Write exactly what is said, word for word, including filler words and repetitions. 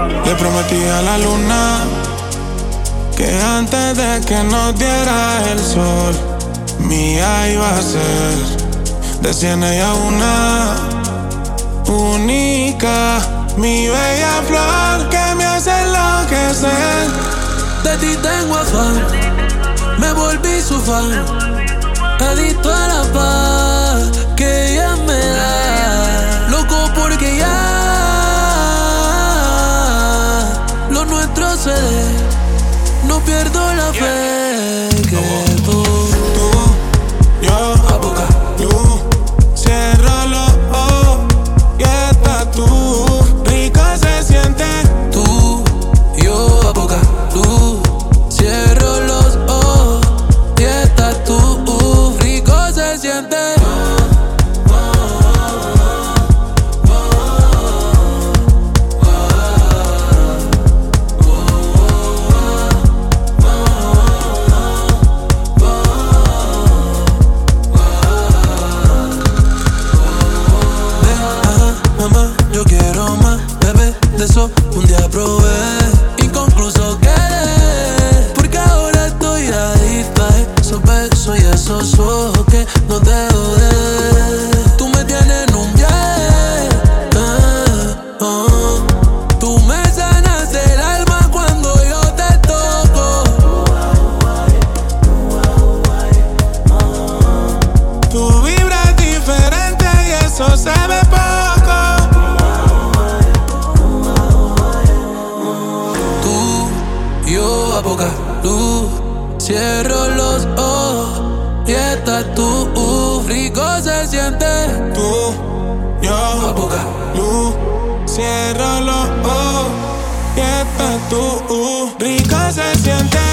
Le prometí a la luna que antes de que nos diera el sol, mía iba a ser. De cien ella una única, mi bella flor que me hace enloquecer. De ti tengo afán, me volví su fan, adicto a la paz que ella me da. Loco porque ya lo nuestro se dé, no pierdo la fe que tú, tú, yo, a boca, luz, cierro los ojos y estás tú. Rico se siente. tú, yo, a boca, luz, cierro los ojos y estás tú. Rico se siente. Yo quiero más, bebé, de eso un día probé. Inconcluso quedé, porque ahora estoy adicto a esos besos y esos ojos que no dejo de ver. Tú me tienes en un viaje, ah, oh. Tú me sanas el alma cuando yo te toco. Tu vibra es diferente y eso se ve poco. Yo a poca luz, cierro los ojos y estás tú. Rico se siente. Tú, yo, A poca luz, cierro los ojos y estás tú. Rico se siente.